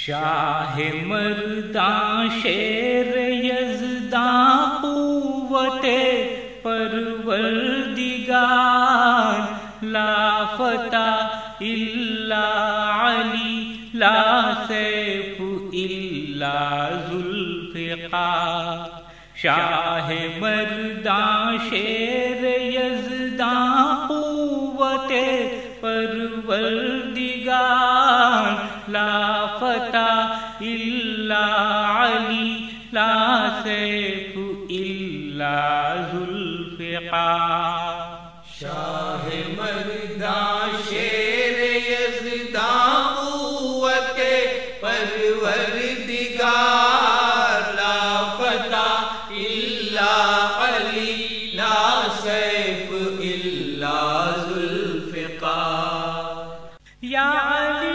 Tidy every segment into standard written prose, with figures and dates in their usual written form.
شاہ مرداں شیر یزداں قوت پروردگار لا فتح الا علی لا سیف الا ذوالفقار شاہ مرداں شیر یزداں قوت پروردگار لا فتح الا علی لا سیف الا ذوالفقار شاہ مرداں شیر یزداں قوت پروردگار لا فتح الا علی لا سیف الا ذوالفقار یا علی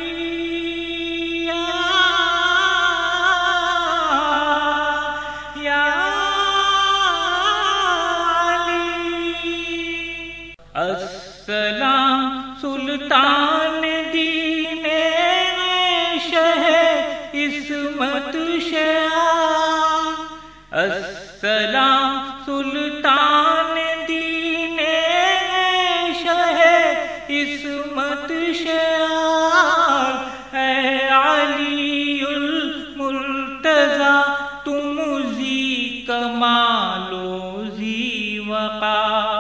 السلام سلطان دین شہ عصمت شاہ السلام سلطان دین شہ عصمت شاہ اے علی المرتضی تم ذی کمال و ذی وقار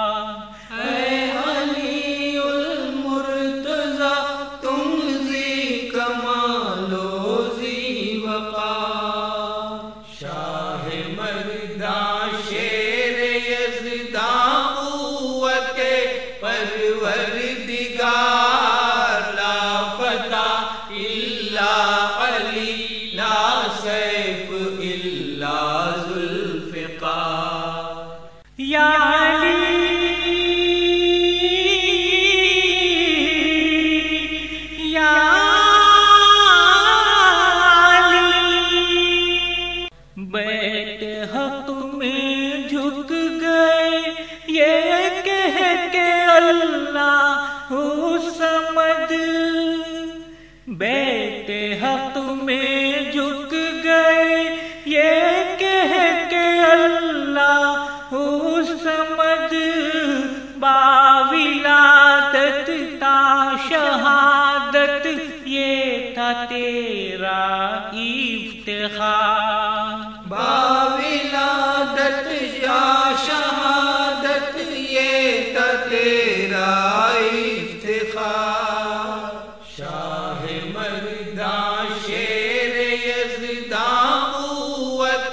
پروردگار لا فتح الا علی لا سیف الا ذوالفقار یا علی یا علی بیت حق میں جھک گئے یہ کہہ کے اللہ صمد بیت حق میں جھک گئے یہ کہہ کے اللہ صمد باولادت تا شہادت یہ تھا تیرا افتخار باولادت یا شہادت یہ تھا تیرا افتخار شاہ مرداں شیر یزداں قوت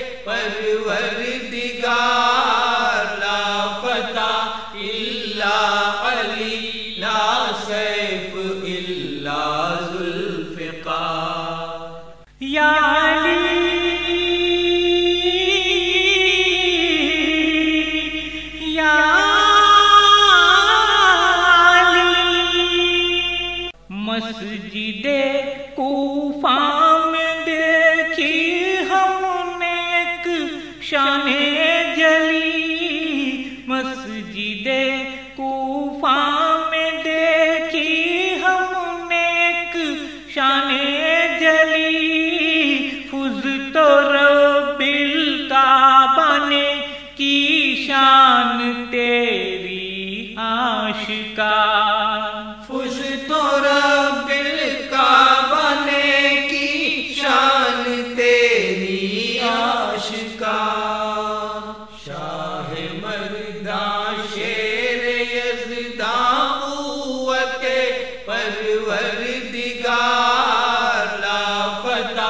پروردگار لا فتح الا علی لا سیف الا ذوالفقار یا علی یا مسجد کوفہ میں دیکھی ہم نے ایک شان جلی مسجد کوفہ میں دیکھی ہم نے ایک شان جلی فزت رب الکعبہ نے کی شان تیری آشکار فزت رب الکعبہ نے کی شان تیری آشکار شاہ مرداں شیر یزداں قوت پروردگار لا فتح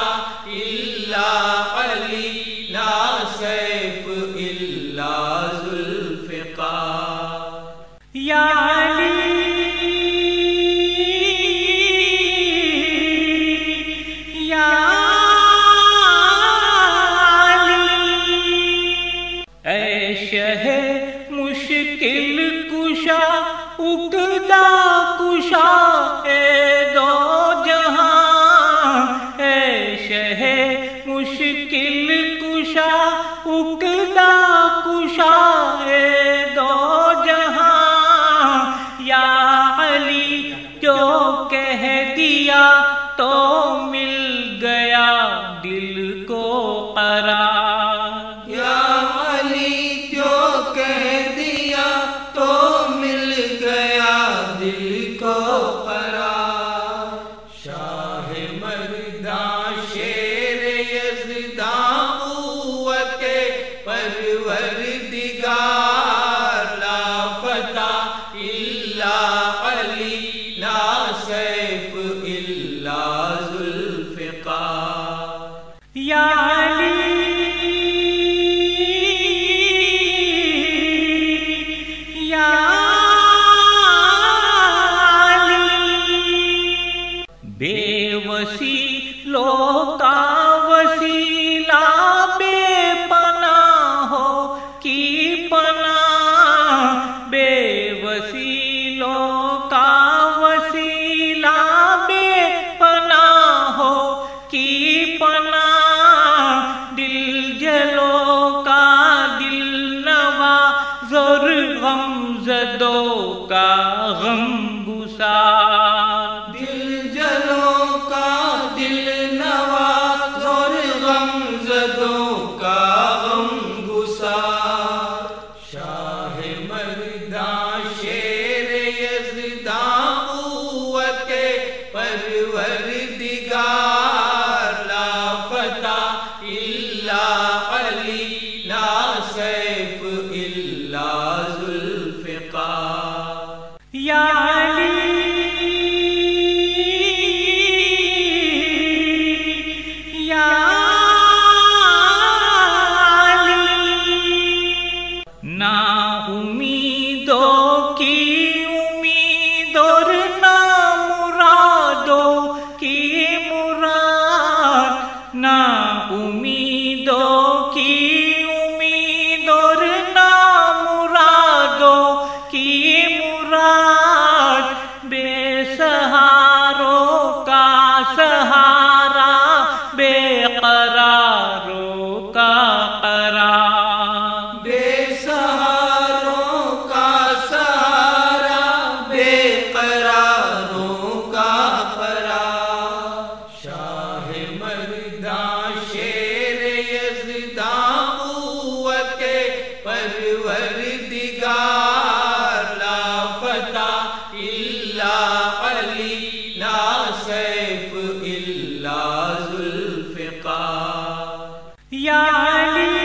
وسیلوں کا وسیلہ بے پناہوں کی پناہ، بے وسیلوں کا وسیلہ بے پناہوں کی پناہ، دل جلوں کا دل نوا، زور غم زدوں کا غم گسار، دل جلوں کا دل نوا، زور غم زدوں کا غم گسار، شاہ مرداں شیر یزداں قوت پروردگار، لا فتح الا علی، لا سیف الا ذوالفقار، یا علی یا علی، نا امیدوں کی امید اور نا مرادوں کی مراد، نا امیدوں کی امید اور نا مرادوں کی مراد، بے سہاروں کا سہارا، بے قراروں کا قرار، بے سہاروں کا سہارا، بے قراروں کا قرار، شاہ مرداں شیر یزداں قوت پروردگار، لا فتح الا علی، لا سیف الا ذوالفقار، یا علی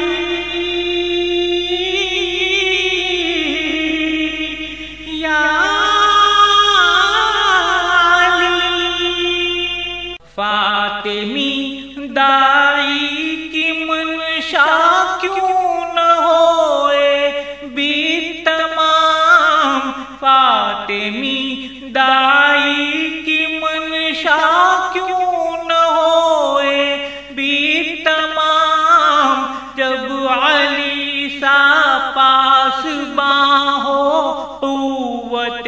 یا علی، فاطمی دائی کی منشا کیوں نہ ہوئے بھی تمام، فاطمی دائی کی منشا کیوں نہ ہوئے بھی تمام، جب علی سا پاس باں ہو قوت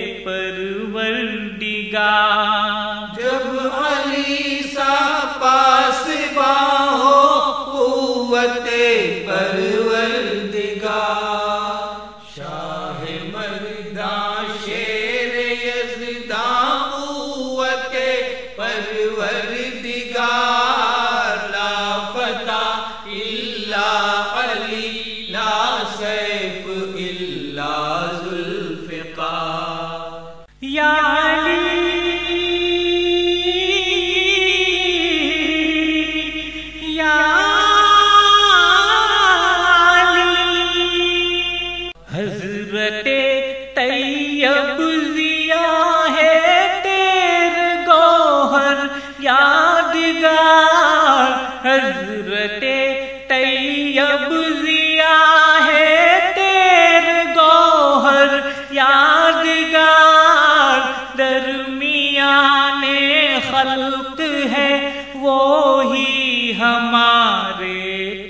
پروردگار، جب علی سا پاس باں ہو قوت پروردگار، شاہ مرداں شیر یزداں قوت پروردگار، لا فتح الا علی، لا سیف الا ذوالفقار، یا علی یا علی، حضرت طیب ضیاء ہے تیرے گوہر یادگار، حضرت طیب ضیاء ہے تیرے گوہر یادگار، درمیان خلق ہے وہی ہمارے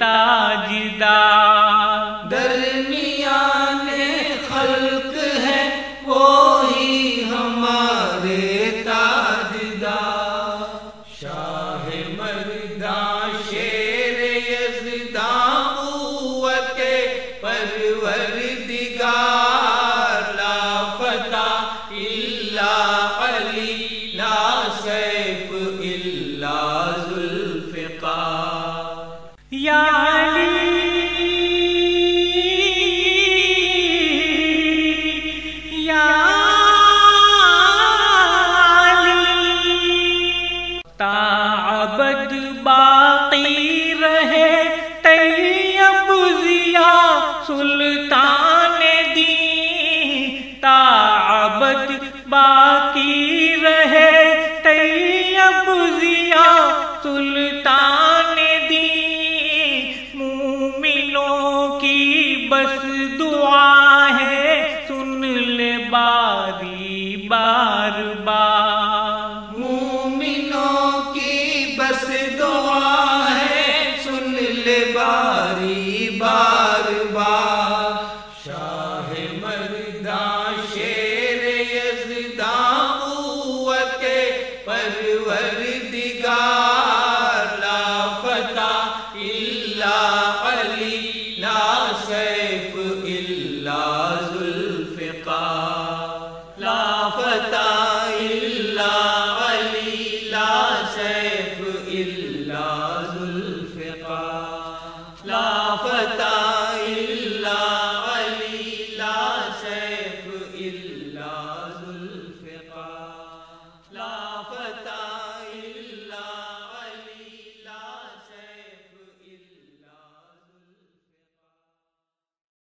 تاجدار، درمیان خلق ہے وہی ہمارے تاجدار، شاہ مرداں شیر یزداں قوت پروردگار، لا فتح الا علی، لا سیف الا ذوالفقار، یا علی یا علی، تا ابد باقی رہے طیب ضیاء سلطان دین، تا ابد باقی رہے طیب ضیاء سلطان